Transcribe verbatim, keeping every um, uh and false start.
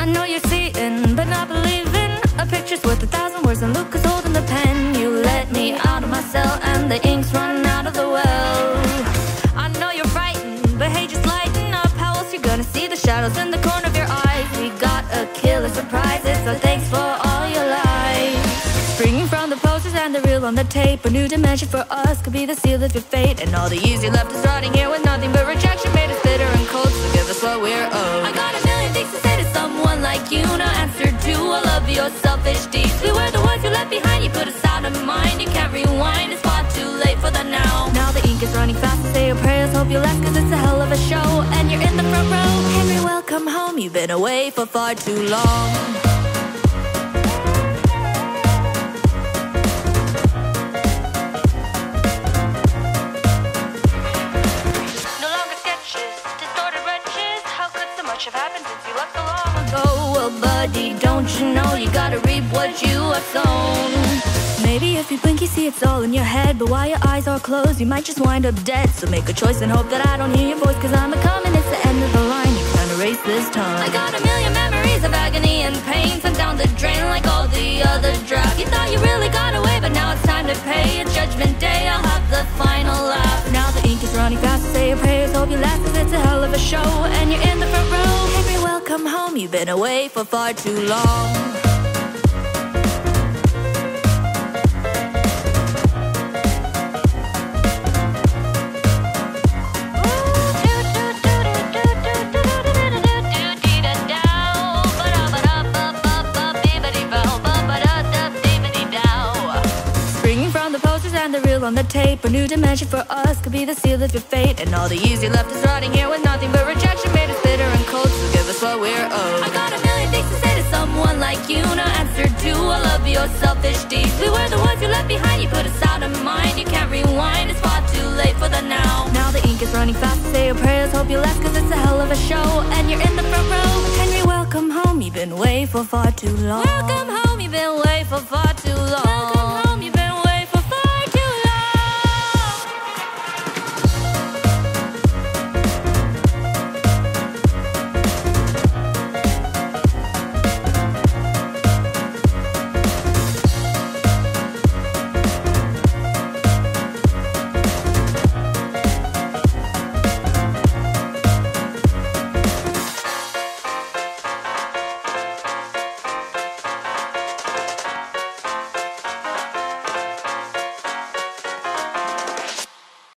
I know you're seeing, but not believing. A picture's worth a thousand words, and Luke is holding the pen. You let me out of my cell, and the ink's running out of the well. I know you're frightened, but hey, just lighten up. How else you gonna see the shadows in the corner of your eyes? We got a killer surprises, so thanks for all your lies. Springing from the posters and the reel on the tape, a new dimension for us could be the seal of your fate. And all the years you left us rotting here with nothing but rejection made us bitter and cold. So give us what we're owed. I got a million things to say to someone like you, no answer to all of your selfish deeds. We were the ones you left behind, you put us out of mind. You can't rewind, it's far too late for the now. Now the ink is running fast, so say your prayers, hope you last, cause it's a hell of a show. And you're in the front row. Henry, welcome home, you've been away for far too long. Have happened since you left so long ago. Well, buddy, don't you know you gotta reap what you have sown? Maybe if you blink you see it's all in your head, but while your eyes are closed you might just wind up dead. So make a choice and hope that I don't hear your voice, cause I'm a coming, it's the end of the line. You can't erase this time. I got a million memories of agony and pain, sent down the drain like all the other drafts. You thought you really got away, but now it's time to pay. It's judgment day, I'll have the final laugh. Now the ink is running fast, so say your prayers, hope you last, cause it's a hell of a show. And you're in the front row. Henry, welcome home, you've been away for far too long. And the reel on the tape, a new dimension for us could be the seal of your fate. And all the years you left us rotting here with nothing but rejection made us bitter and cold. So give us what we're owed. I got a million things to say to someone like you, no answer to all of your selfish deeds. We were the ones you left behind, you put us out of mind. You can't rewind, it's far too late for the now. Now the ink is running fast, so say your prayers, hope you last, cause it's a hell of a show. And you're in the front row. Henry, welcome home, you've been away for far too long. Welcome